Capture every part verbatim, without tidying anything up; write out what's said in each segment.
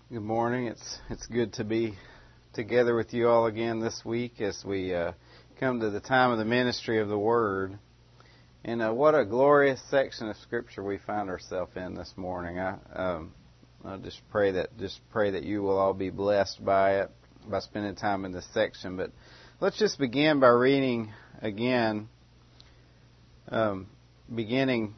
Good morning. It's it's good to be together with you all again this week as we uh, come to the time of the ministry of the Word. And uh, what a glorious section of Scripture we find ourselves in this morning. I um, I just pray that just pray that you will all be blessed by it, by spending time in this section. But let's just begin by reading again, um, beginning.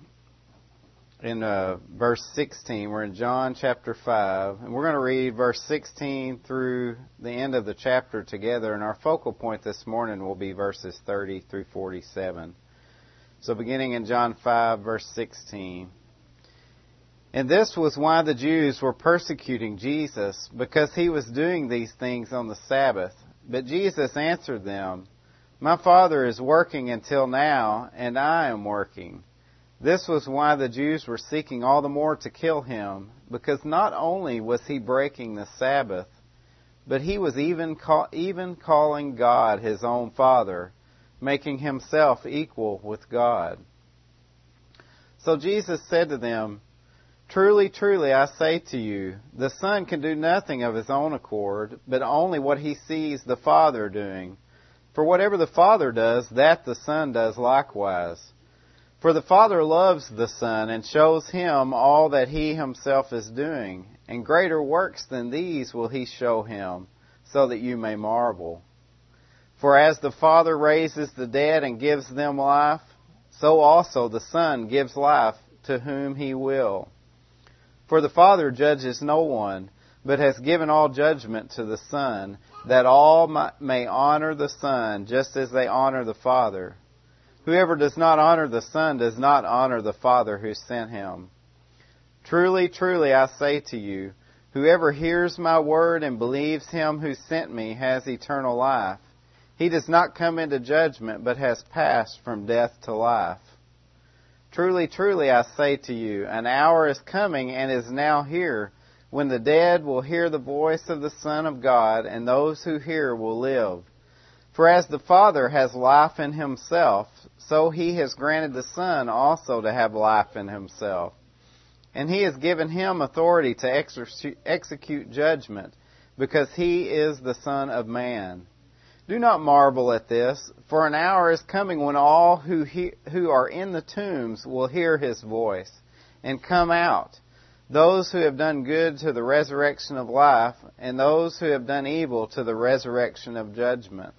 in uh, verse sixteen. We're in John chapter five, and we're going to read verse sixteen through the end of the chapter together, and our focal point this morning will be verses thirty through forty-seven. So beginning in John five, verse sixteen. And this was why the Jews were persecuting Jesus, because he was doing these things on the Sabbath. But Jesus answered them, "My Father is working until now, and I am working." This was why the Jews were seeking all the more to kill him, because not only was he breaking the Sabbath, but he was even call, even calling God his own Father, making himself equal with God. So Jesus said to them, "Truly, truly, I say to you, the Son can do nothing of his own accord, but only what he sees the Father doing. For whatever the Father does, that the Son does likewise. For the Father loves the Son and shows him all that he himself is doing, and greater works than these will he show him, so that you may marvel. For as the Father raises the dead and gives them life, so also the Son gives life to whom he will. For the Father judges no one, but has given all judgment to the Son, that all may honor the Son just as they honor the Father. Whoever does not honor the Son does not honor the Father who sent him. Truly, truly, I say to you, whoever hears my word and believes him who sent me has eternal life. He does not come into judgment, but has passed from death to life. Truly, truly, I say to you, an hour is coming and is now here, when the dead will hear the voice of the Son of God, and those who hear will live. For as the Father has life in himself, so he has granted the Son also to have life in himself. And he has given him authority to execute judgment, because he is the Son of Man. Do not marvel at this, for an hour is coming when all who he, who are in the tombs will hear his voice, and come out, those who have done good to the resurrection of life, and those who have done evil to the resurrection of judgment.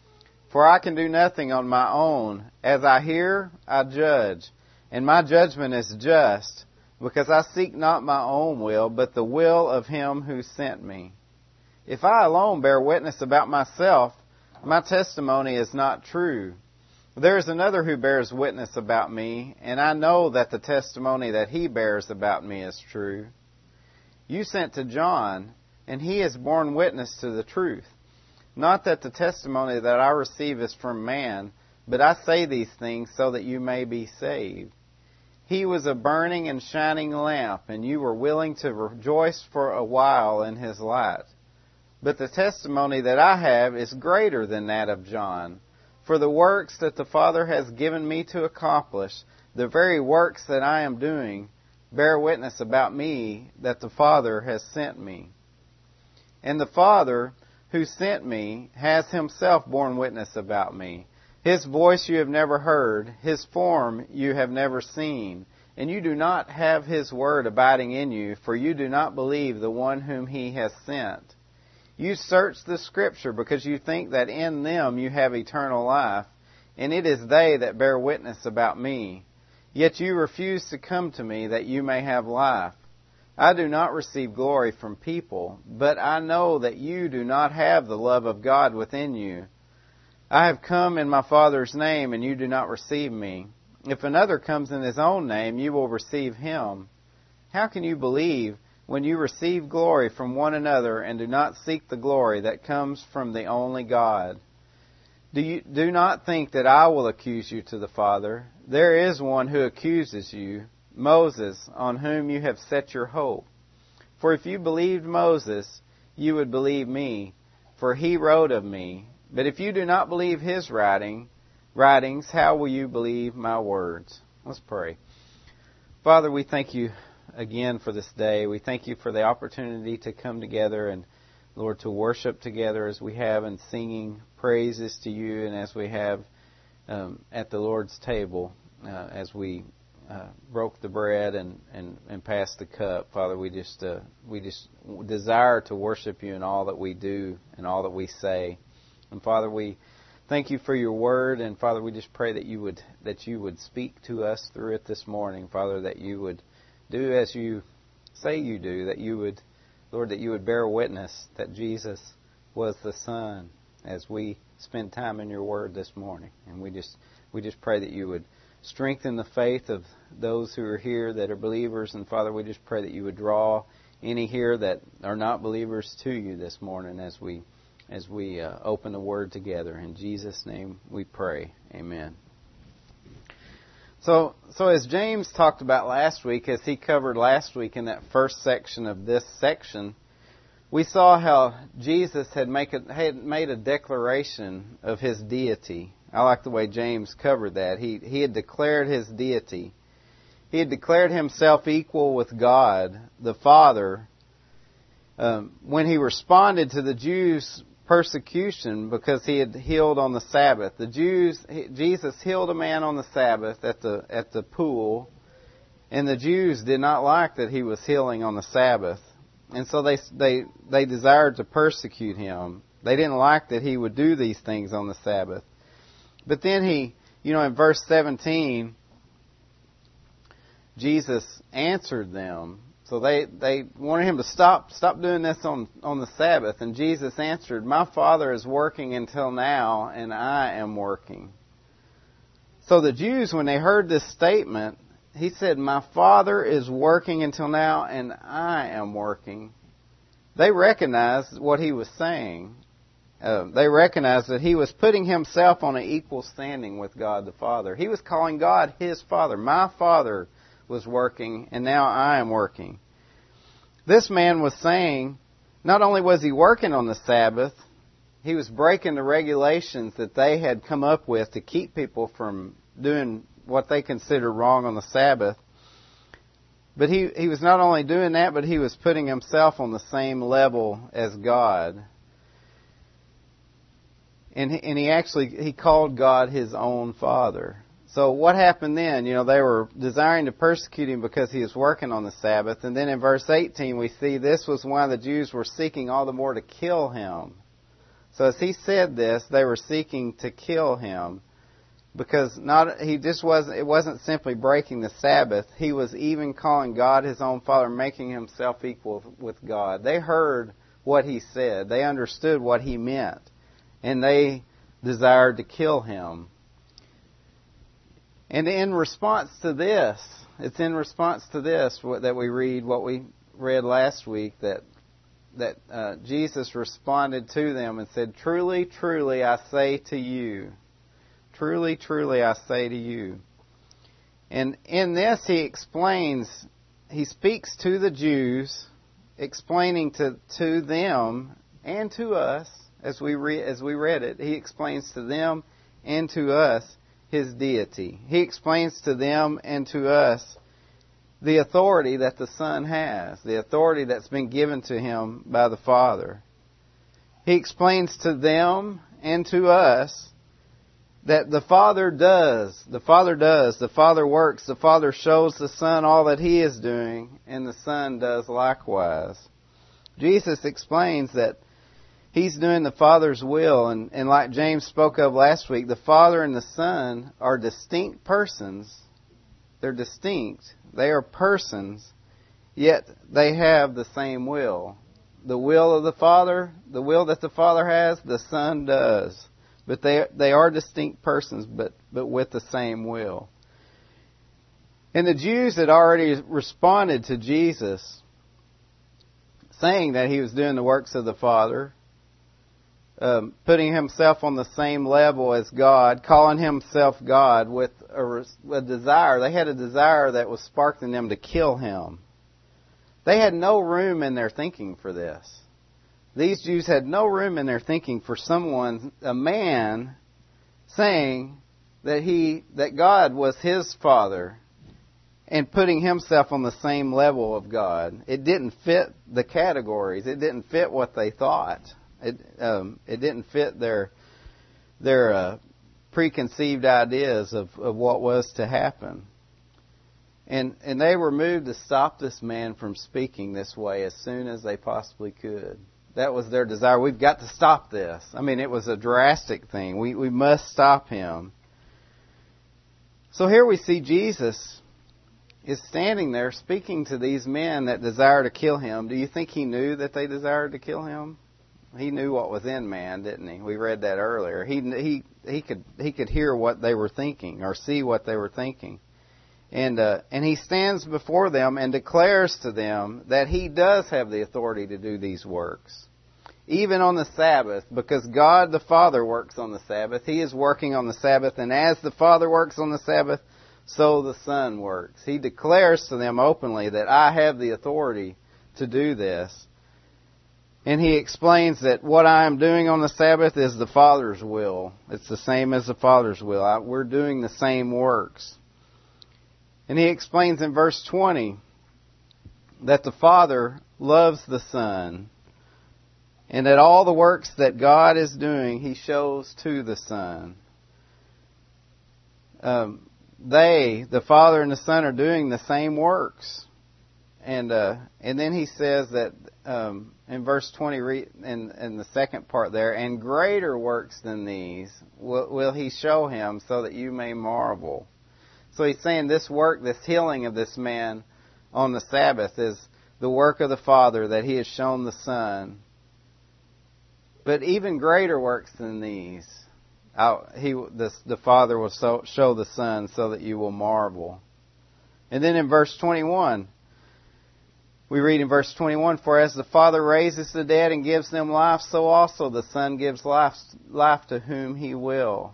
For I can do nothing on my own. As I hear, I judge, and my judgment is just, because I seek not my own will, but the will of him who sent me. If I alone bear witness about myself, my testimony is not true. There is another who bears witness about me, and I know that the testimony that he bears about me is true. You sent to John, and he has borne witness to the truth. Not that the testimony that I receive is from man, but I say these things so that you may be saved. He was a burning and shining lamp, and you were willing to rejoice for a while in his light. But the testimony that I have is greater than that of John. For the works that the Father has given me to accomplish, the very works that I am doing, bear witness about me that the Father has sent me. And the Father who sent me has himself borne witness about me. His voice you have never heard, his form you have never seen, and you do not have his word abiding in you, for you do not believe the one whom he has sent. You search the Scripture because you think that in them you have eternal life, and it is they that bear witness about me. Yet you refuse to come to me that you may have life. I do not receive glory from people, but I know that you do not have the love of God within you. I have come in my Father's name, and you do not receive me. If another comes in his own name, you will receive him. How can you believe when you receive glory from one another and do not seek the glory that comes from the only God? Do you do not think that I will accuse you to the Father? There is one who accuses you, Moses, on whom you have set your hope. For if you believed Moses, you would believe me, for he wrote of me. But if you do not believe his writing, writings, how will you believe my words? Let's pray. Father, we thank you again for this day. We thank you for the opportunity to come together and, Lord, to worship together as we have in singing praises to you and as we have um, at the Lord's table uh, as we uh, broke the bread and, and, and passed the cup. Father, we just uh, we just desire to worship you in all that we do and all that we say. And Father, we thank you for your word, and Father, we just pray that you would that you would speak to us through it this morning, Father, that you would do as you say you do, that you would, Lord, that you would bear witness that Jesus was the Son as we spend time in your word this morning. And we just we just pray that you would strengthen the faith of those who are here that are believers, and Father, we just pray that you would draw any here that are not believers to you this morning as we as we uh, open the Word together. In Jesus' name we pray. Amen. So, so as James talked about last week, as he covered last week in that first section of this section, we saw how Jesus had, make a, had made a declaration of his deity. I like the way James covered that. He, he had declared his deity. He had declared himself equal with God, the Father, um, when he responded to the Jews' persecution because he had healed on the Sabbath. The Jews, Jesus healed a man on the Sabbath at the at the pool, and the Jews did not like that he was healing on the Sabbath, and so they they they desired to persecute him. They didn't like that he would do these things on the Sabbath. But then he, you know, in verse seventeen, Jesus answered them. So they, they wanted him to stop stop doing this on, on the Sabbath. And Jesus answered, "My Father is working until now, and I am working." So the Jews, when they heard this statement, he said, "My Father is working until now, and I am working." They recognized what he was saying. Uh, they recognized that he was putting himself on an equal standing with God the Father. He was calling God his Father. My Father was working, and now I am working. This man was saying, not only was he working on the Sabbath, he was breaking the regulations that they had come up with to keep people from doing what they considered wrong on the Sabbath. But he, he was not only doing that, but he was putting himself on the same level as God. And he, and he actually, he called God his own Father. So what happened then? You know, they were desiring to persecute him because he was working on the Sabbath. And then in verse eighteen we see this was why the Jews were seeking all the more to kill him. So as he said this, they were seeking to kill him because not he just wasn't it wasn't simply breaking the Sabbath. He was even calling God his own Father, making himself equal with God. They heard what he said. They understood what he meant. And they desired to kill him. And in response to this, it's in response to this that we read what we read last week, that that uh, Jesus responded to them and said, "Truly, truly, I say to you, truly, truly, I say to you." And in this, he explains, he speaks to the Jews, explaining to, to them and to us, as we re, as we read it, he explains to them and to us his deity. He explains to them and to us the authority that the Son has, the authority that's been given to him by the Father. He explains to them and to us that the Father does, the Father does, the Father works, the Father shows the Son all that he is doing, and the Son does likewise. Jesus explains that he's doing the Father's will, and, and like James spoke of last week, the Father and the Son are distinct persons. They're distinct. They are persons, yet they have the same will. The will of the Father, the will that the Father has, the Son does. But they they are distinct persons, but, but with the same will. And the Jews had already responded to Jesus, saying that he was doing the works of the Father, Um, putting himself on the same level as God, calling himself God with a, a desire. They had a desire that was sparking them to kill him. They had no room in their thinking for this. These Jews had no room in their thinking for someone, a man, saying that he that God was his Father, and putting himself on the same level of God. It didn't fit the categories. It didn't fit what they thought. It um, it didn't fit their their uh, preconceived ideas of, of what was to happen. And and they were moved to stop this man from speaking this way as soon as they possibly could. That was their desire. We've got to stop this. I mean, it was a drastic thing. We we must stop him. So here we see Jesus is standing there speaking to these men that desire to kill him. Do you think he knew that they desired to kill him? He knew what was in man, didn't he? We read that earlier. He he he could he could hear what they were thinking or see what they were thinking. And uh, and he stands before them and declares to them that he does have the authority to do these works. Even on the Sabbath, because God the Father works on the Sabbath. He is working on the Sabbath, and as the Father works on the Sabbath, so the Son works. He declares to them openly that I have the authority to do this. And he explains that what I am doing on the Sabbath is the Father's will. It's the same as the Father's will. I, we're doing the same works. And he explains in verse twenty that the Father loves the Son, and that all the works that God is doing, He shows to the Son. Um, they, the Father and the Son, are doing the same works. And uh, and then he says that um, in verse twenty, in, in the second part there, and greater works than these will, will He show him, so that you may marvel. So he's saying this work, this healing of this man on the Sabbath, is the work of the Father that He has shown the Son. But even greater works than these, I'll, he, the, the Father will so, show the Son, so that you will marvel. And then in verse twenty-one, we read in verse twenty-one, for as the Father raises the dead and gives them life, so also the Son gives life, life to whom He will.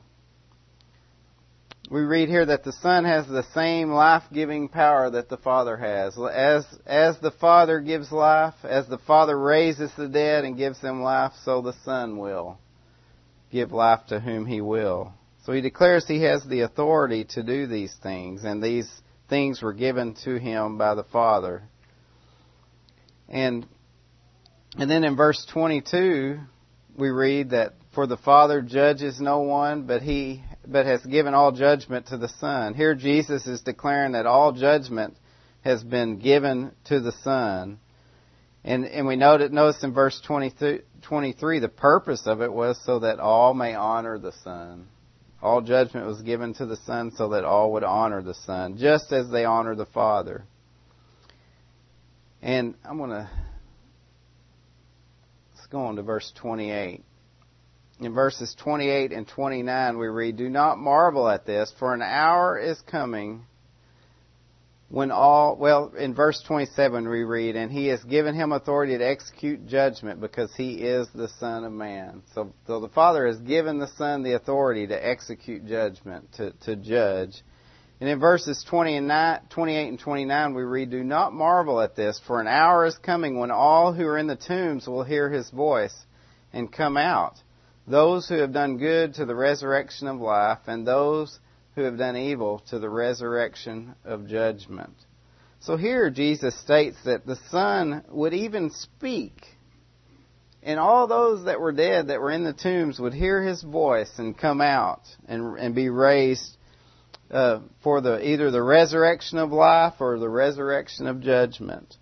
We read here that the Son has the same life-giving power that the Father has. As, as the Father gives life, as the Father raises the dead and gives them life, so the Son will give life to whom He will. So He declares He has the authority to do these things, and these things were given to Him by the Father. And and then in verse twenty-two, we read that for the Father judges no one, but He but has given all judgment to the Son. Here Jesus is declaring that all judgment has been given to the Son. And and we note it, notice in verse twenty-three, the purpose of it was so that all may honor the Son. All judgment was given to the Son so that all would honor the Son, just as they honor the Father. And I'm going to, let's go on to verse twenty-eight. In verses twenty-eight and twenty-nine we read, do not marvel at this, for an hour is coming when all, well, in verse twenty-seven we read, and He has given Him authority to execute judgment because He is the Son of Man. So, so the Father has given the Son the authority to execute judgment, to, to judge. And in verses twenty and nine, twenty-eight and twenty-nine we read, do not marvel at this, for an hour is coming when all who are in the tombs will hear His voice and come out. Those who have done good to the resurrection of life, and those who have done evil to the resurrection of judgment. So here Jesus states that the Son would even speak, and all those that were dead, that were in the tombs, would hear His voice and come out and, and be raised uh, for the either the resurrection of life or the resurrection of judgment.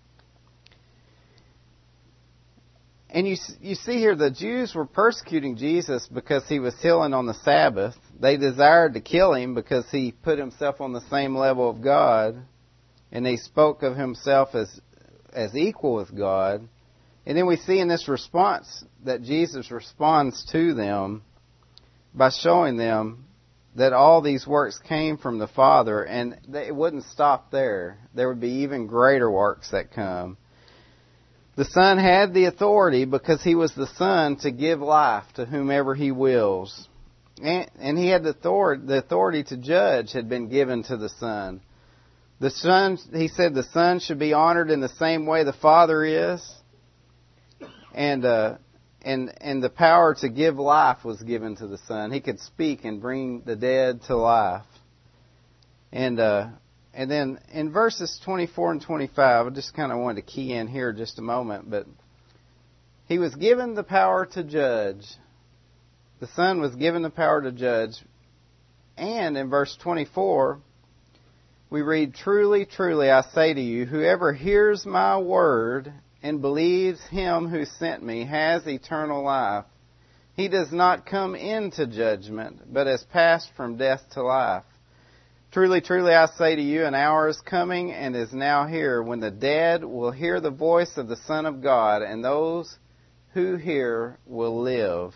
And you you see here, the Jews were persecuting Jesus because He was healing on the Sabbath. They desired to kill Him because He put Himself on the same level of God. And they spoke of Himself as as equal with God. And then we see in this response that Jesus responds to them by showing them that all these works came from the Father. And it wouldn't stop there. There would be even greater works that come. The Son had the authority because He was the Son to give life to whomever He wills. And, and He had the authority, the authority to judge had been given to the Son. The Son, He said the Son should be honored in the same way the Father is. And, uh, and, and the power to give life was given to the Son. He could speak and bring the dead to life. And, uh, and then in verses twenty-four and twenty-five, I just kind of wanted to key in here just a moment, but he was given the power to judge. The Son was given the power to judge. And in verse twenty-four, we read, "Truly, truly, I say to you, whoever hears my word and believes him who sent me has eternal life. He does not come into judgment, but has passed from death to life. Truly, truly, I say to you, an hour is coming and is now here when the dead will hear the voice of the Son of God, and those who hear will live."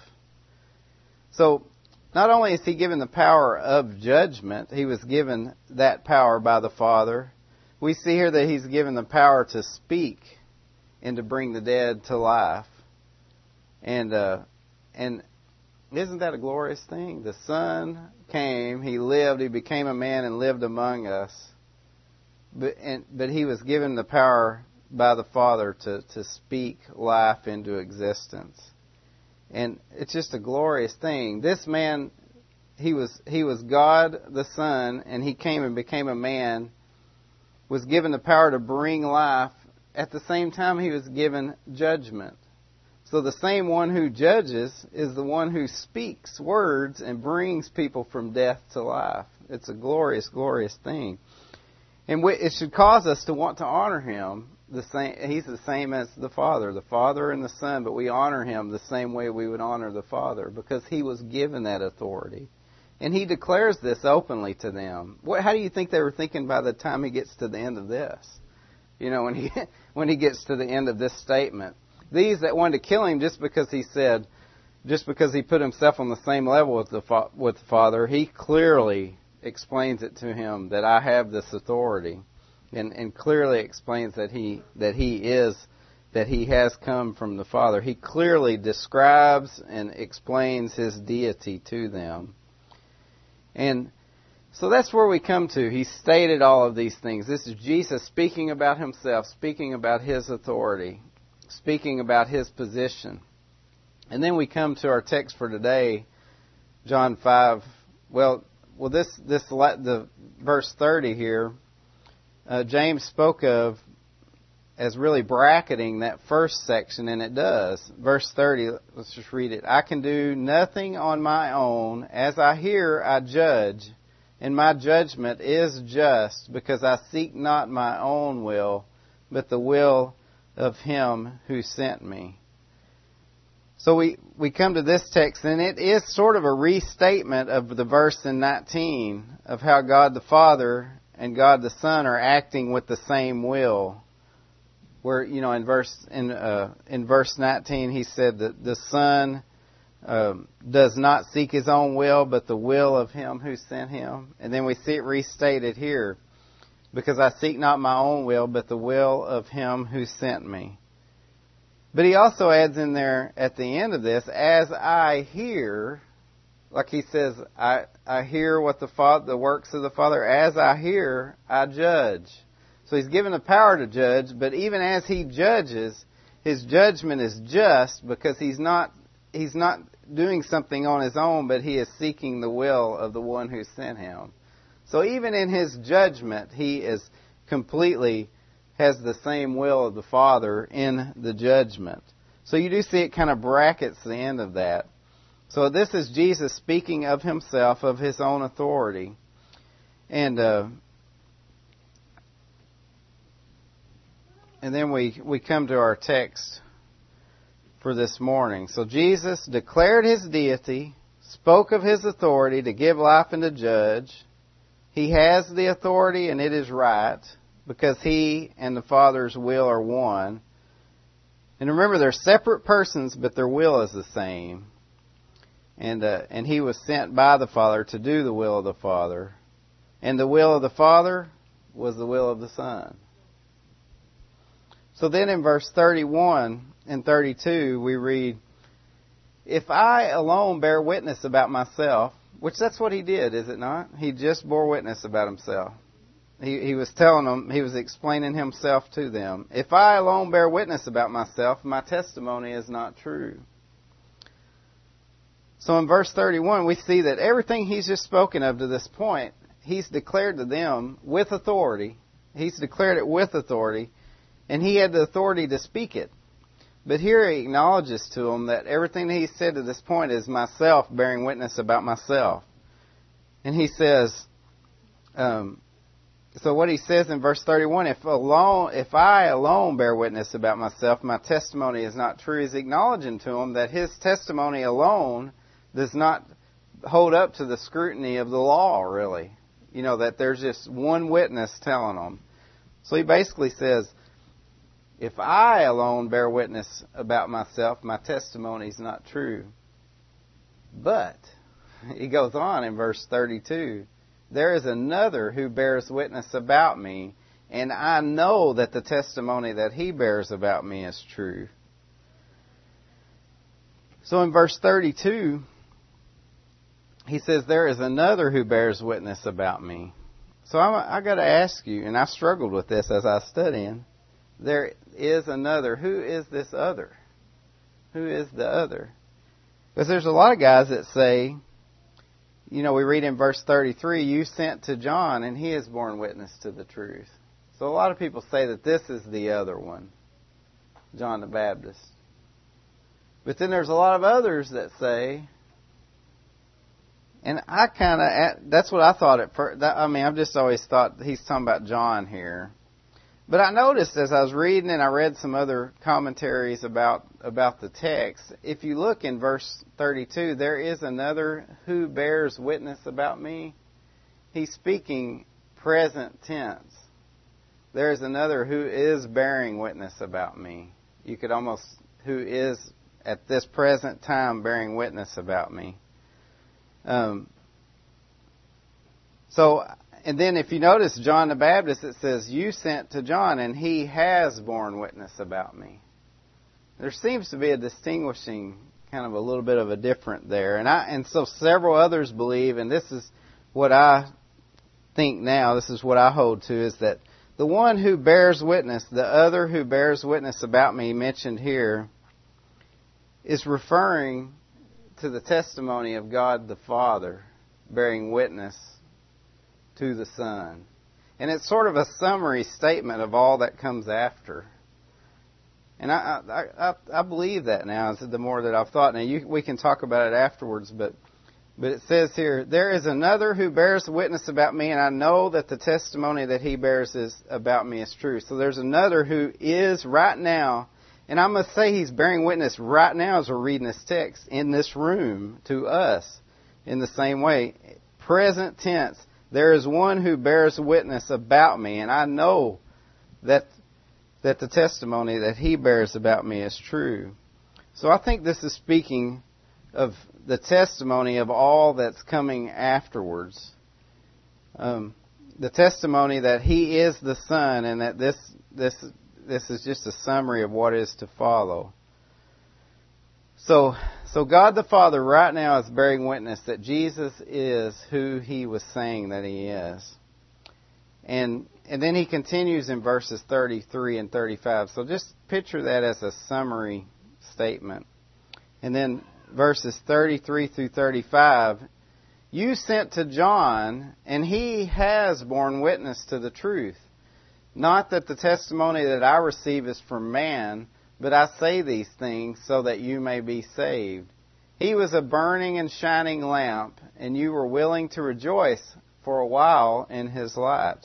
So, not only is he given the power of judgment, he was given that power by the Father. We see here that he's given the power to speak and to bring the dead to life. And uh, and isn't that a glorious thing? The Son came, he lived, he became a man and lived among us. But and, but he was given the power by the Father to, to speak life into existence. And it's just a glorious thing. This man, he was he was God the Son, and he came and became a man, was given the power to bring life. At the same time, he was given judgment. So the same one who judges is the one who speaks words and brings people from death to life. It's a glorious, glorious thing. And it should cause us to want to honor him. The same, he's the same as the Father, the Father and the Son, but we honor him the same way we would honor the Father because he was given that authority. And he declares this openly to them. What, how do you think they were thinking by the time he gets to the end of this? You know, when he when he gets to the end of this statement. These that wanted to kill him just because he said, just because he put himself on the same level with the with the Father, he clearly explains it to him that I have this authority, and and clearly explains that he that he is that he has come from the Father. He clearly describes and explains his deity to them, and so that's where we come to. He stated all of these things. This is Jesus speaking about himself, speaking about his authority, speaking about his position. And then we come to our text for today, John five. Well, well, this this the verse thirty here, uh, James spoke of as really bracketing that first section, and it does. Verse thirty. Let's just read it. "I can do nothing on my own. As I hear, I judge. And my judgment is just, because I seek not my own will, but the will of him who sent me." So we, we come to this text, and it is sort of a restatement of the verse in nineteen of how God the Father and God the Son are acting with the same will. Where, you know, in verse in uh, in verse nineteen, he said that the Son Um, does not seek his own will, but the will of him who sent him. And then we see it restated here, because I seek not my own will, but the will of him who sent me. But he also adds in there at the end of this, as I hear, like he says, I I hear what the Father, the works of the Father. As I hear, I judge. So he's given the power to judge, but even as he judges, his judgment is just, because he's not He's not doing something on his own, but he is seeking the will of the one who sent him. So even in his judgment, he is completely has the same will of the Father in the judgment. So you do see it kind of brackets the end of that. So this is Jesus speaking of himself, of his own authority. And uh, and then we, we come to our text for this morning. So Jesus declared his deity, spoke of his authority to give life and to judge. He has the authority, and it is right, because he and the Father's will are one. And remember, they're separate persons, but their will is the same. And uh, and he was sent by the Father to do the will of the Father. And the will of the Father was the will of the Son. So then in verse thirty-one and thirty-two, we read, "If I alone bear witness about myself," which that's what he did, is it not? He just bore witness about himself. He, he was telling them, he was explaining himself to them. "If I alone bear witness about myself, my testimony is not true." So in verse thirty-one, we see that everything he's just spoken of to this point, he's declared to them with authority. He's declared it with authority, and he had the authority to speak it. But here he acknowledges to them that everything that he said to this point is myself bearing witness about myself. And he says, um, so what he says in verse thirty-one, if alone, if I alone bear witness about myself, my testimony is not true. He's acknowledging to him that his testimony alone does not hold up to the scrutiny of the law, really. You know, that there's just one witness telling them. So he basically says, if I alone bear witness about myself, my testimony is not true. But, he goes on in verse thirty-two, there is another who bears witness about me, and I know that the testimony that he bears about me is true. So in verse thirty-two, he says, there is another who bears witness about me. So I, I got to ask you, and I struggled with this as I was studying, there is another. Who is this other? Who is the other? Because there's a lot of guys that say, you know, we read in verse thirty-three, you sent to John, and he has borne witness to the truth. So a lot of people say that this is the other one, John the Baptist. But then there's a lot of others that say, and I kind of, that's what I thought at first. I mean, I've just always thought he's talking about John here. But I noticed as I was reading, and I read some other commentaries about, about the text, if you look in verse thirty-two, there is another who bears witness about me. He's speaking present tense. There is another who is bearing witness about me. You could almost, who is at this present time bearing witness about me. Um, so, and then if you notice John the Baptist, it says, you sent to John, and he has borne witness about me. There seems to be a distinguishing, kind of a little bit of a different there. And I, and so several others believe, and this is what I think now, this is what I hold to, is that the one who bears witness, the other who bears witness about me mentioned here, is referring to the testimony of God the Father bearing witness to the Son. And it's sort of a summary statement of all that comes after. And I I, I, I believe that now, the more that I've thought. Now, you, we can talk about it afterwards, but but it says here, there is another who bears witness about me, and I know that the testimony that he bears is about me is true. So there's another who is right now, and I must say he's bearing witness right now as we're reading this text in this room to us in the same way. Present tense. There is one who bears witness about me, and I know that that the testimony that he bears about me is true. So I think this is speaking of the testimony of all that's coming afterwards. Um, the testimony that he is the Son, and that this this this is just a summary of what is to follow. So, so God the Father right now is bearing witness that Jesus is who he was saying that he is. And and then he continues in verses thirty-three and thirty-five. So just picture that as a summary statement. And then verses thirty-three through thirty-five, you sent to John, and he has borne witness to the truth. Not that the testimony that I receive is from man, but I say these things so that you may be saved. He was a burning and shining lamp, and you were willing to rejoice for a while in his light.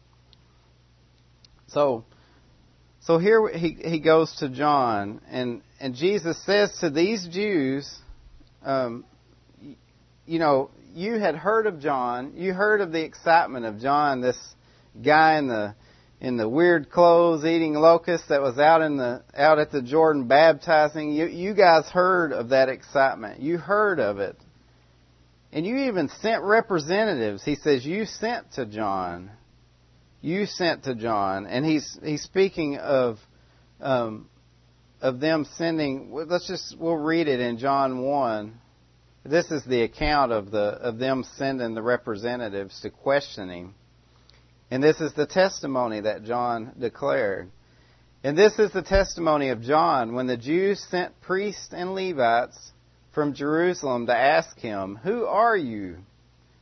So, so here he he goes to John, and, and Jesus says to these Jews, um, you know, you had heard of John, you heard of the excitement of John, this guy in the in the weird clothes eating locusts that was out in the out at the Jordan baptizing. You you guys heard of that excitement. You heard of it. And you even sent representatives. He says, you sent to John. You sent to John. And he's he's speaking of um, of them sending. Let's just we'll read it in John one. This is the account of the of them sending the representatives to question him. And this is the testimony that John declared. And this is the testimony of John when the Jews sent priests and Levites from Jerusalem to ask him, who are you?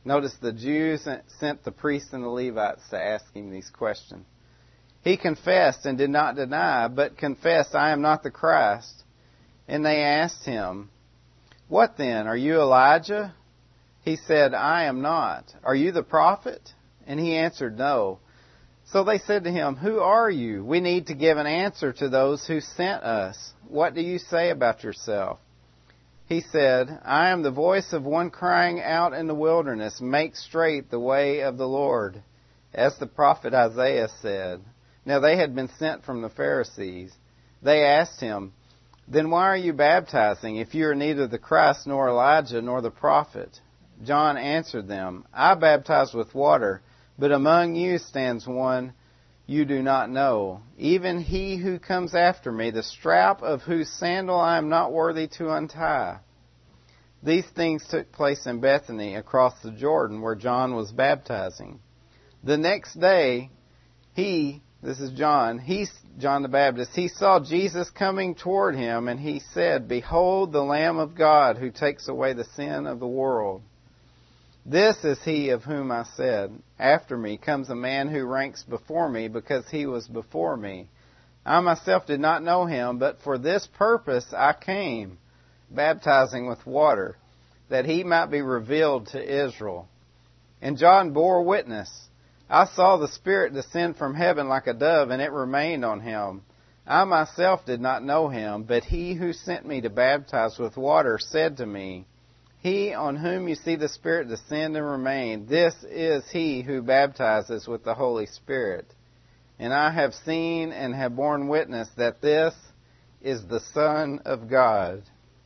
Notice the Jews sent the priests and the Levites to ask him these questions. He confessed and did not deny, but confessed, I am not the Christ. And they asked him, what then? Are you Elijah? He said, I am not. Are you the prophet? And he answered, no. So they said to him, who are you? We need to give an answer to those who sent us. What do you say about yourself? He said, I am the voice of one crying out in the wilderness, make straight the way of the Lord, as the prophet Isaiah said. Now they had been sent from the Pharisees. They asked him, then why are you baptizing if you are neither the Christ nor Elijah nor the prophet? John answered them, I baptize with water, but among you stands one you do not know, even he who comes after me, the strap of whose sandal I am not worthy to untie. These things took place in Bethany across the Jordan where John was baptizing. The next day, he, this is John, he, John the Baptist, he saw Jesus coming toward him, and he said, behold the Lamb of God who takes away the sin of the world. This is he of whom I said, after me comes a man who ranks before me because he was before me. I myself did not know him, but for this purpose I came, baptizing with water, that he might be revealed to Israel. And John bore witness. I saw the Spirit descend from heaven like a dove, and it remained on him. I myself did not know him, but he who sent me to baptize with water said to me, he on whom you see the Spirit descend and remain, this is he who baptizes with the Holy Spirit. And I have seen and have borne witness that this is the Son of God.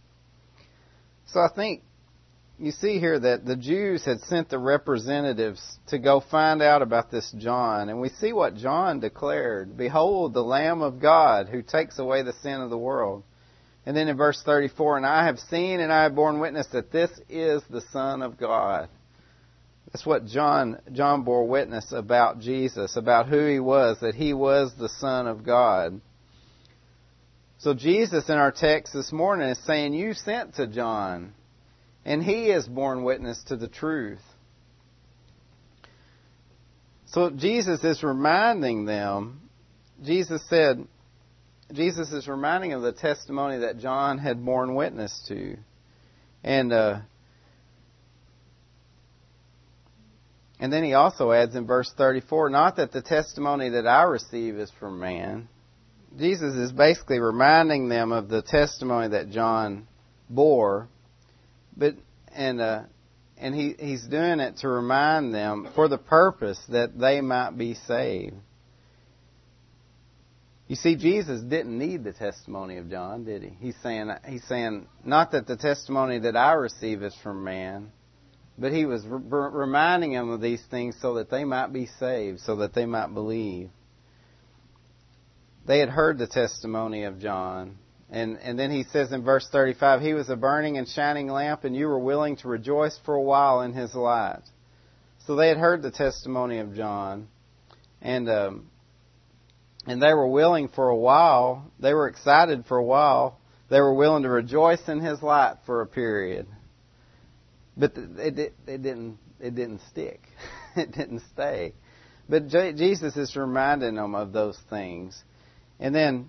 So I think you see here that the Jews had sent the representatives to go find out about this John. And we see what John declared. Behold, the Lamb of God who takes away the sin of the world. And then in verse thirty-four, and I have seen and I have borne witness that this is the Son of God. That's what John John bore witness about Jesus, about who he was, that he was the Son of God. So Jesus in our text this morning is saying, you sent to John, and he has borne witness to the truth. So Jesus is reminding them, Jesus said, Jesus is reminding them of the testimony that John had borne witness to. And uh, and then he also adds in verse thirty-four, not that the testimony that I receive is from man. Jesus is basically reminding them of the testimony that John bore, but and uh, and he he's doing it to remind them for the purpose that they might be saved. You see, Jesus didn't need the testimony of John, did he? He's saying, he's saying, not that the testimony that I receive is from man, but he was re- reminding them of these things so that they might be saved, so that they might believe. They had heard the testimony of John. And, and then he says in verse thirty-five, he was a burning and shining lamp, and you were willing to rejoice for a while in his light. So they had heard the testimony of John. And... Um, And they were willing for a while. They were excited for a while. They were willing to rejoice in his light for a period. But it, it, it didn't. It didn't stick. It didn't stay. But Jesus is reminding them of those things. And then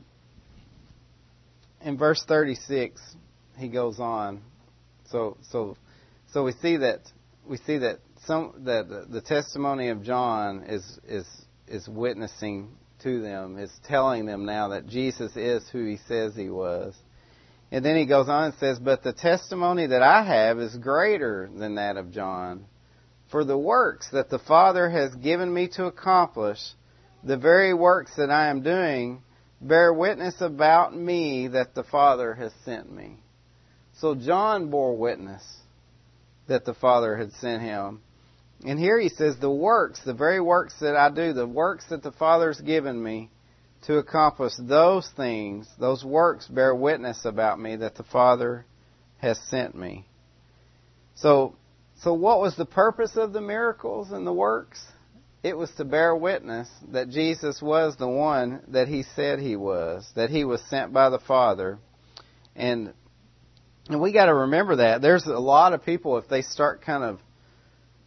in verse thirty-six, he goes on. So so so we see that we see that some that the testimony of John is is is witnessing to them, is telling them now that Jesus is who he says he was. And then he goes on and says, but the testimony that I have is greater than that of John. For the works that the Father has given me to accomplish, the very works that I am doing, bear witness about me that the Father has sent me. So John bore witness that the Father had sent him. And here he says, the works, the very works that I do, the works that the Father's given me to accomplish, those things, those works bear witness about me that the Father has sent me. So, so what was the purpose of the miracles and the works? It was to bear witness that Jesus was the one that he said he was, that he was sent by the Father. And, and we got to remember that. There's a lot of people, if they start kind of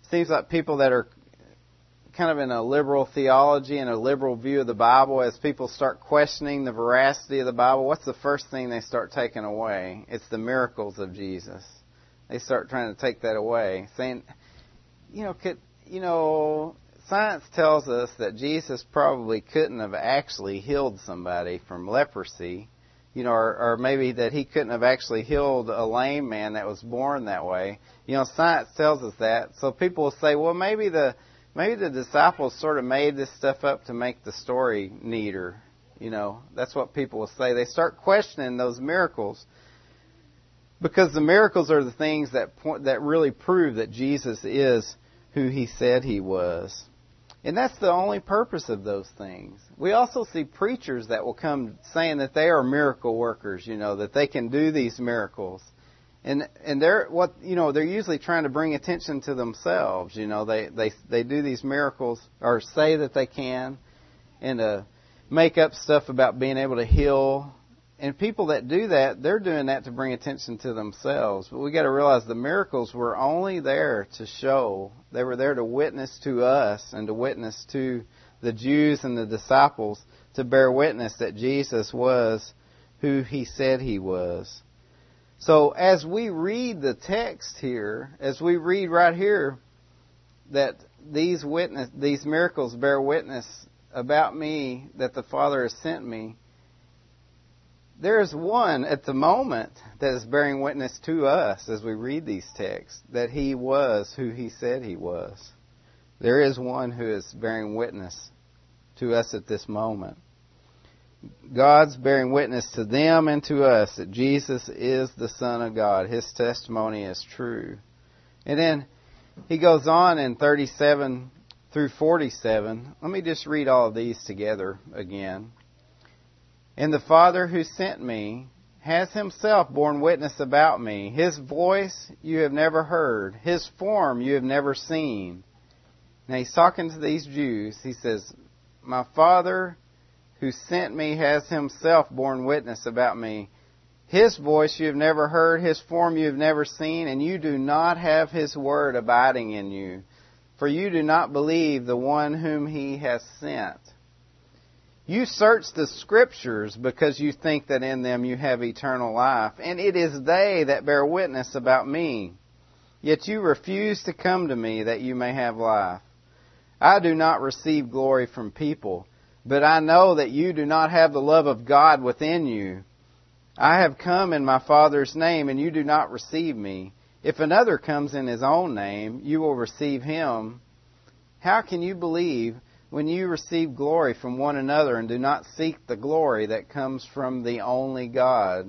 seems like people that are kind of in a liberal theology and a liberal view of the Bible, as people start questioning the veracity of the Bible, what's the first thing they start taking away? It's the miracles of Jesus. They start trying to take that away, saying, you know, could, you know, science tells us that Jesus probably couldn't have actually healed somebody from leprosy, you know, or, or maybe that he couldn't have actually healed a lame man that was born that way. You know, science tells us that. So people will say, well, maybe the maybe the disciples sort of made this stuff up to make the story neater. You know, that's what people will say. They start questioning those miracles because the miracles are the things that point, that really prove that Jesus is who he said he was. And that's the only purpose of those things. We also see preachers that will come saying that they are miracle workers, you know, that they can do these miracles. And and they're what you know, they're usually trying to bring attention to themselves, you know, they they they do these miracles or say that they can and uh make up stuff about being able to heal. And people that do that, they're doing that to bring attention to themselves. But we got to realize the miracles were only there to show. They were there to witness to us and to witness to the Jews and the disciples, to bear witness that Jesus was who he said he was. So as we read the text here, as we read right here that these witness, these miracles bear witness about me, that the Father has sent me, there is one at the moment that is bearing witness to us as we read these texts, that he was who he said he was. There is one who is bearing witness to us at this moment. God's bearing witness to them and to us that Jesus is the Son of God. His testimony is true. And then he goes on in thirty-seven through forty-seven. Let me just read all of these together again. And the Father who sent me has himself borne witness about me. His voice you have never heard. His form you have never seen. Now he's talking to these Jews. He says, my Father who sent me has himself borne witness about me. His voice you have never heard. His form you have never seen. And you do not have his word abiding in you. For you do not believe the one whom he has sent. You search the Scriptures because you think that in them you have eternal life, and it is they that bear witness about me. Yet you refuse to come to me that you may have life. I do not receive glory from people, but I know that you do not have the love of God within you. I have come in my Father's name, and you do not receive me. If another comes in his own name, you will receive him. How can you believe when you receive glory from one another and do not seek the glory that comes from the only God?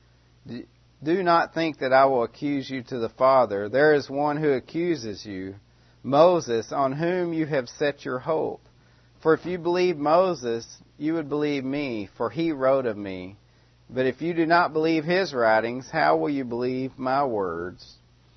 Do not think that I will accuse you to the Father. There is one who accuses you, Moses, on whom you have set your hope. For if you believe Moses, you would believe me, for he wrote of me. But if you do not believe his writings, how will you believe my words?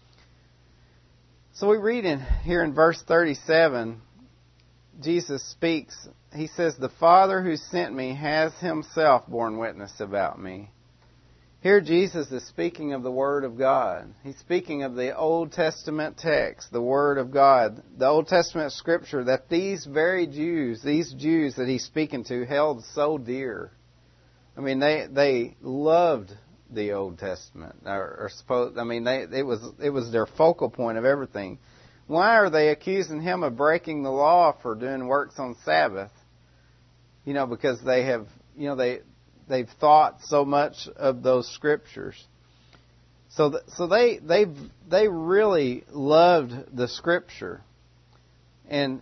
So we read in here in verse thirty-seven, Jesus speaks. He says, the Father who sent me has himself borne witness about me. Here Jesus is speaking of the Word of God. He's speaking of the Old Testament text, the Word of God, the Old Testament Scripture that these very Jews, these Jews that he's speaking to, held so dear. I mean, they they loved the Old Testament, or, or suppose I mean, they it was it was their focal point of everything. Why are they accusing him of breaking the law for doing works on Sabbath? You know, because they have, you know, they they've thought so much of those scriptures. So, th- so they they they really loved the Scripture, and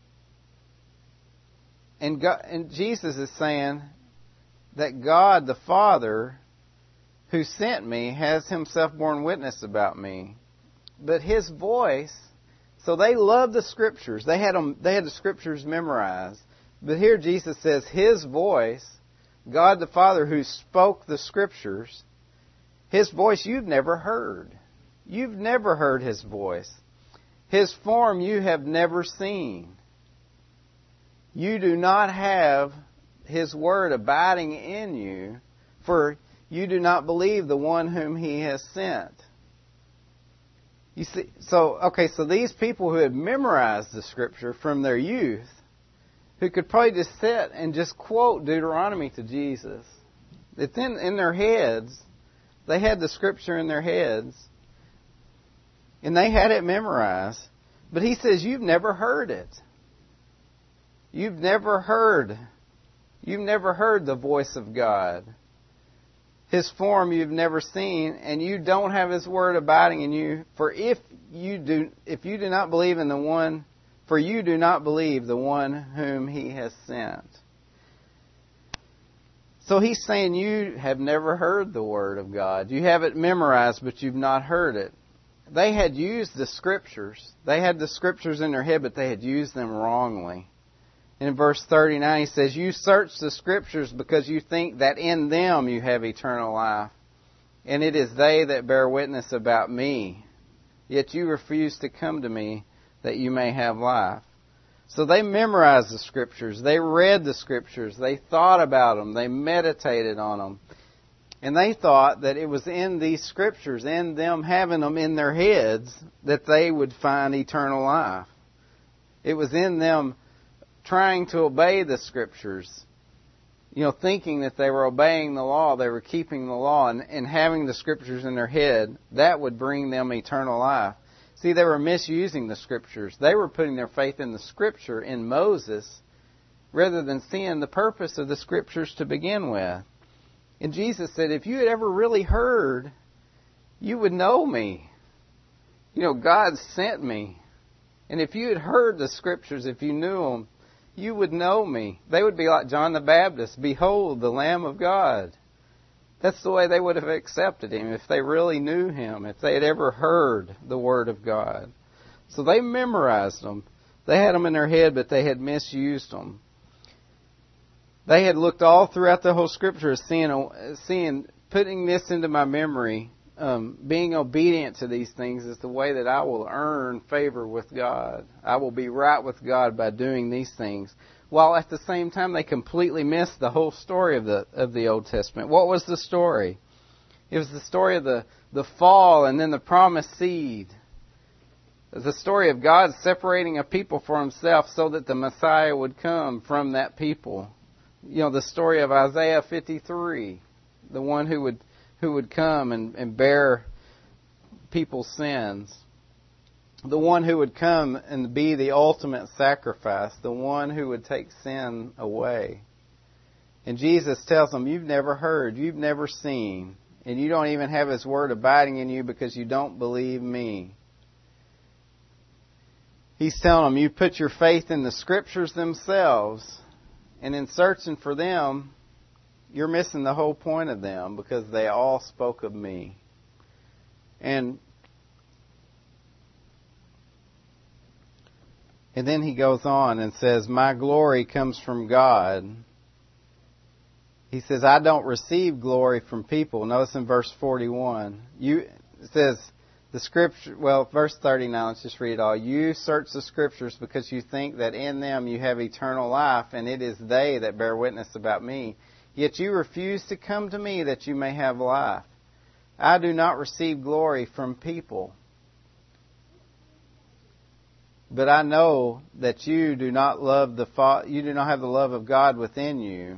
and God, and Jesus is saying that God the Father, who sent me, has himself borne witness about me. But his voice. So they loved the Scriptures. They had them, they had the Scriptures memorized. But here Jesus says his voice, God the Father who spoke the Scriptures, his voice you've never heard. You've never heard his voice. His form you have never seen. You do not have his word abiding in you, for you do not believe the one whom he has sent. You see, so, okay, so these people who had memorized the Scripture from their youth, who could probably just sit and just quote Deuteronomy to Jesus, it's in, in their heads. They had the Scripture in their heads, and they had it memorized. But he says, you've never heard it. You've never heard. You've never heard the voice of God. His form you've never seen, and you don't have His word abiding in you. For if you do, if you do not believe in the one, for you do not believe the one whom He has sent. So he's saying you have never heard the word of God. You have it memorized, but you've not heard it. They had used the Scriptures. They had the Scriptures in their head, but they had used them wrongly. In verse thirty-nine, he says, you search the Scriptures because you think that in them you have eternal life. And it is they that bear witness about me. Yet you refuse to come to me that you may have life. So they memorized the Scriptures. They read the Scriptures. They thought about them. They meditated on them. And they thought that it was in these Scriptures, in them having them in their heads, that they would find eternal life. It was in them trying to obey the Scriptures, you know, thinking that they were obeying the law, they were keeping the law, and, and having the Scriptures in their head, that would bring them eternal life. See, they were misusing the Scriptures. They were putting their faith in the Scripture, in Moses, rather than seeing the purpose of the Scriptures to begin with. And Jesus said, if you had ever really heard, you would know me. You know, God sent me. And if you had heard the Scriptures, if you knew them, you would know me. They would be like John the Baptist. Behold, the Lamb of God. That's the way they would have accepted Him if they really knew Him, if they had ever heard the Word of God. So they memorized them. They had them in their head, but they had misused them. They had looked all throughout the whole Scripture, seeing, seeing putting this into my memory, um, being obedient to these things is the way that I will earn favor with God. I will be right with God by doing these things. While at the same time they completely missed the whole story of the of the Old Testament. What was the story? It was the story of the, the fall and then the promised seed. It was the story of God separating a people for Himself so that the Messiah would come from that people. You know, the story of Isaiah fifty-three, the one who would who would come and, and bear people's sins. The one who would come and be the ultimate sacrifice. The one who would take sin away. And Jesus tells them, you've never heard, you've never seen, and you don't even have His word abiding in you because you don't believe me. He's telling them, you put your faith in the Scriptures themselves, and in searching for them, you're missing the whole point of them because they all spoke of me. And And then he goes on and says, my glory comes from God. He says, I don't receive glory from people. Notice in verse forty-one. You, it says, the Scripture, well, verse thirty-nine, let's just read it all. You search the Scriptures because you think that in them you have eternal life, and it is they that bear witness about me. Yet you refuse to come to me that you may have life. I do not receive glory from people. But I know that you do not love the fa- you do not have the love of God within you.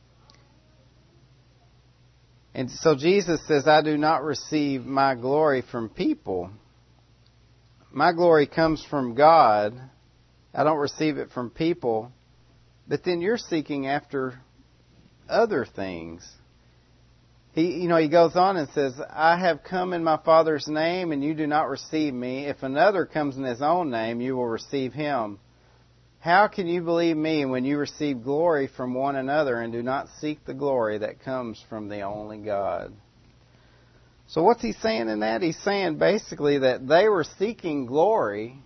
And so Jesus says, I do not receive my glory from people. My glory comes from God. I don't receive it from people. But then you're seeking after other things. He, you know, he goes on and says, I have come in my Father's name, and you do not receive me. If another comes in his own name, you will receive him. How can you believe me when you receive glory from one another and do not seek the glory that comes from the only God? So what's he saying in that? He's saying basically that they were seeking glory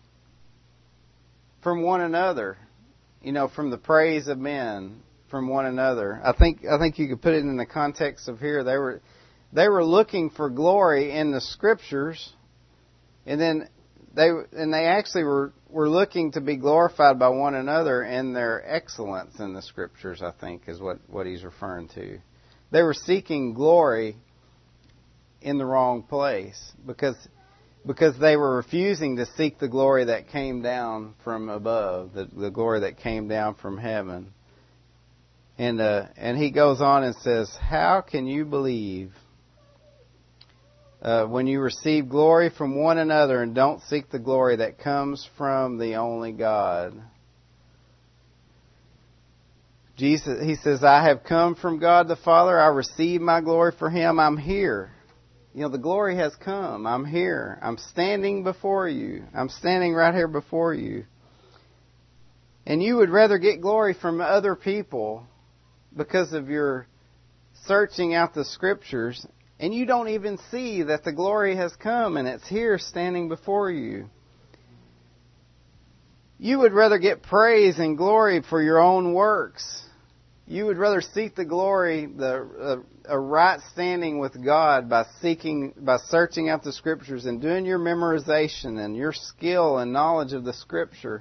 from one another, you know, from the praise of men, from one another. I think I think you could put it in the context of here. They were they were looking for glory in the Scriptures, and then they and they actually were, were looking to be glorified by one another in their excellence in the Scriptures, I think, is what, what he's referring to. They were seeking glory in the wrong place, because because they were refusing to seek the glory that came down from above, the, the glory that came down from heaven. And uh, and he goes on and says, how can you believe uh, when you receive glory from one another and don't seek the glory that comes from the only God? Jesus, he says, I have come from God the Father. I receive my glory for Him. I'm here. You know, the glory has come. I'm here. I'm standing before you. I'm standing right here before you. And you would rather get glory from other people because of your searching out the Scriptures, and you don't even see that the glory has come and it's here standing before you. You would rather get praise and glory for your own works. You would rather seek the glory, the a, a right standing with God by seeking, by searching out the Scriptures and doing your memorization and your skill and knowledge of the Scripture.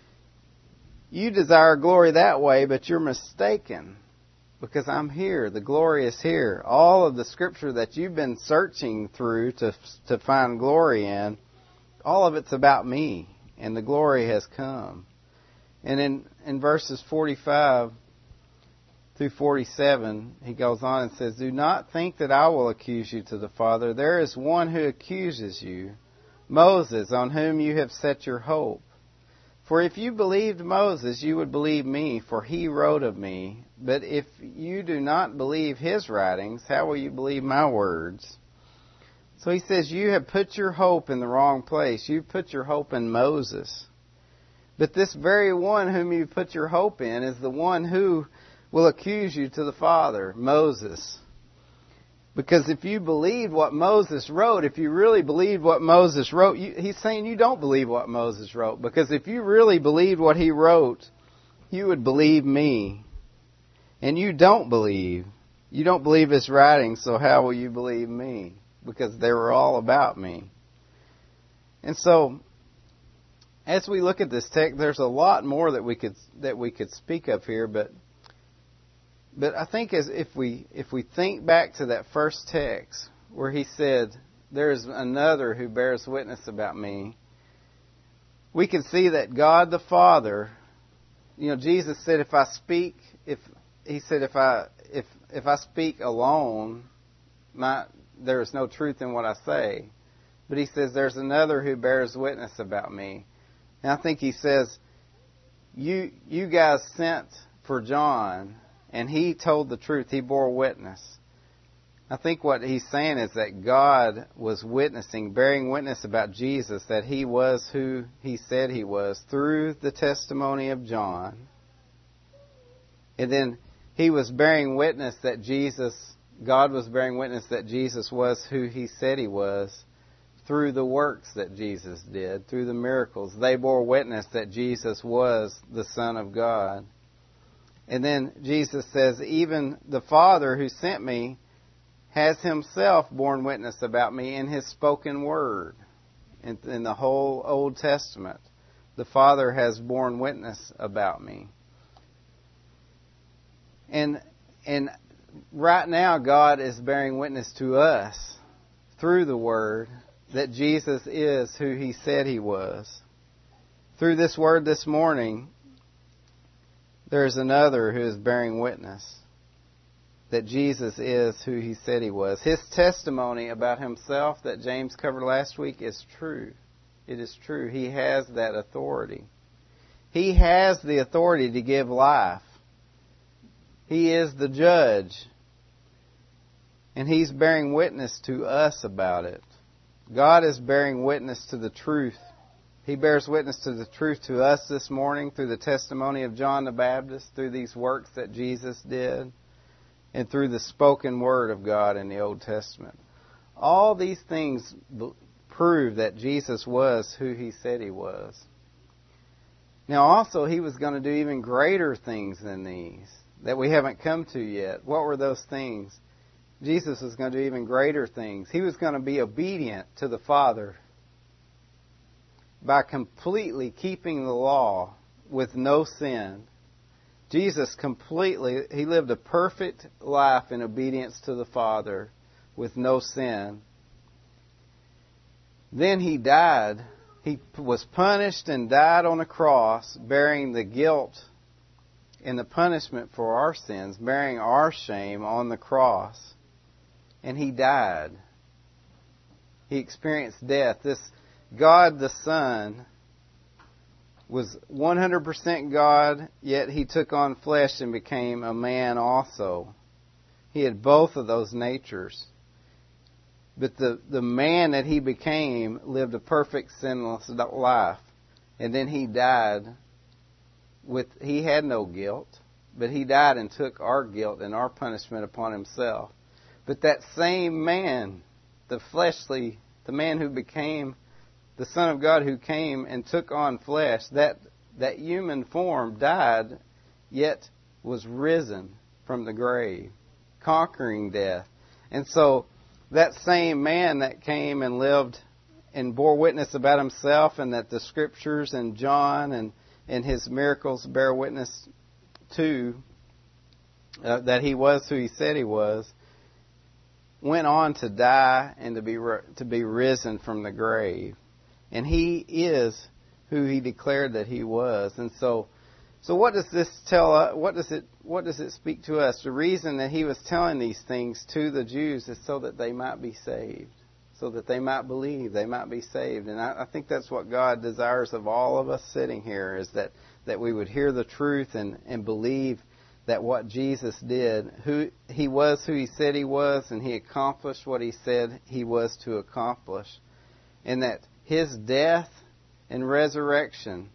You desire glory that way, but you're mistaken, because I'm here. The glory is here. All of the Scripture that you've been searching through to to find glory in, all of it's about me, and the glory has come. And in, in verses forty-five through forty-seven, he goes on and says, do not think that I will accuse you to the Father. There is one who accuses you, Moses, on whom you have set your hope. For if you believed Moses, you would believe me, for he wrote of me. But if you do not believe his writings, how will you believe my words? So he says, you have put your hope in the wrong place. You've put your hope in Moses. But this very one whom you put your hope in is the one who will accuse you to the Father, Moses. Because if you believed what Moses wrote, if you really believed what Moses wrote, you, he's saying you don't believe what Moses wrote. Because if you really believed what he wrote, you would believe me. And you don't believe. You don't believe his writings, so how will you believe me? Because they were all about me. And so, as we look at this text, there's a lot more that we could that we could speak of here, but But I think as if we if we think back to that first text where he said, there is another who bears witness about me, we can see that God the Father, you know, Jesus said, if I speak, if he said, if I if if I speak alone, my there is no truth in what I say. But he says, there's another who bears witness about me. And I think he says, you you guys sent for John, and he told the truth. He bore witness. I think what he's saying is that God was witnessing, bearing witness about Jesus, that he was who he said he was through the testimony of John. And then he was bearing witness that Jesus, God was bearing witness that Jesus was who he said he was through the works that Jesus did, through the miracles. They bore witness that Jesus was the Son of God. And then Jesus says, even the Father who sent me has himself borne witness about me in his spoken word. In, in the whole Old Testament, the Father has borne witness about me. And and right now, God is bearing witness to us through the Word that Jesus is who he said he was. Through this Word this morning, there is another who is bearing witness that Jesus is who he said he was. His testimony about himself that James covered last week is true. It is true. He has that authority. He has the authority to give life. He is the judge. And he's bearing witness to us about it. God is bearing witness to the truth. He bears witness to the truth to us this morning through the testimony of John the Baptist, through these works that Jesus did, and through the spoken word of God in the Old Testament. All these things prove that Jesus was who he said he was. Now also, he was going to do even greater things than these that we haven't come to yet. What were those things? Jesus was going to do even greater things. He was going to be obedient to the Father by completely keeping the law with no sin. Jesus completely, he lived a perfect life in obedience to the Father with no sin. Then he died. He was punished and died on a cross, bearing the guilt and the punishment for our sins, bearing our shame on the cross. And he died. He experienced death. This God the Son was one hundred percent God, yet he took on flesh and became a man also. He had both of those natures. But the, the man that he became lived a perfect, sinless life. And then he died with, he had no guilt, but he died and took our guilt and our punishment upon himself. But that same man, the fleshly, the man who became the Son of God, who came and took on flesh, that, that human form died, yet was risen from the grave, conquering death. And so that same man that came and lived and bore witness about himself, and that the Scriptures and John and, and his miracles bear witness to, uh, that he was who he said he was, went on to die and to be to be risen from the grave. And he is who he declared that he was. And so, so what does this tell us? What does it What does it speak to us? The reason that he was telling these things to the Jews is so that they might be saved, so that they might believe, they might be saved. And I, I think that's what God desires of all of us sitting here, is that, that we would hear the truth and, and believe that what Jesus did, who he was who he said he was, and he accomplished what he said he was to accomplish. And that his death and resurrection,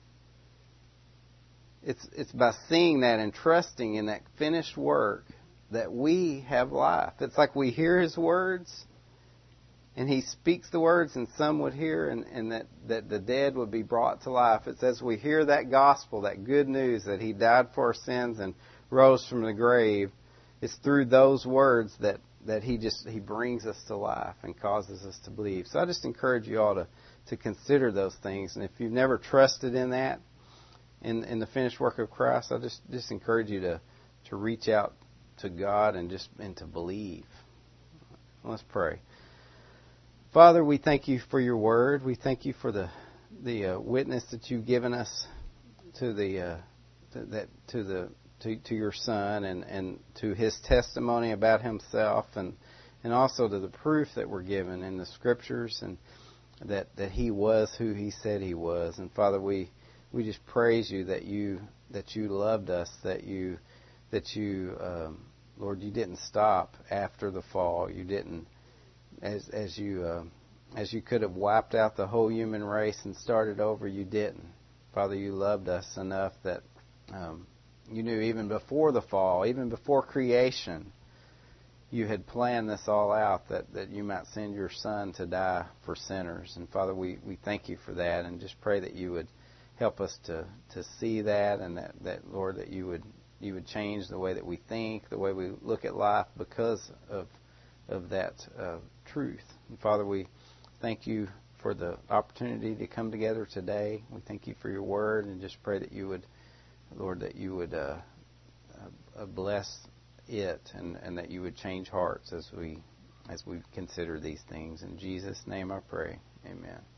it's it's by seeing that and trusting in that finished work that we have life. It's like we hear his words, and he speaks the words, and some would hear, and, and that, that the dead would be brought to life. It's as we hear that gospel, that good news that he died for our sins and rose from the grave, it's through those words that, that he just he brings us to life and causes us to believe. So I just encourage you all to, to consider those things. And if you've never trusted in that, in, in the finished work of Christ, I just, just encourage you to, to reach out to God and just and to believe. Let's pray. Father, we thank you for your word. We thank you for the the uh, witness that you've given us to the uh, to, that to the To, to your Son, and, and to his testimony about himself, and and also to the proof that we're given in the Scriptures, and that, that he was who he said he was. And Father, we we just praise you that you that you loved us, that you that you um, Lord, you didn't stop after the fall. You didn't, as as you uh, as you could have wiped out the whole human race and started over. You didn't, Father. You loved us enough that. Um, You knew even before the fall, even before creation, you had planned this all out, that, that you might send your Son to die for sinners. And Father, we, we thank you for that, and just pray that you would help us to, to see that, and that, that, Lord, that you would you would change the way that we think, the way we look at life because of of that uh, truth. And Father, we thank you for the opportunity to come together today. We thank you for your word, and just pray that you would, Lord, that you would uh, uh, bless it, and, and that you would change hearts as we as we consider these things. In Jesus' name I pray. Amen.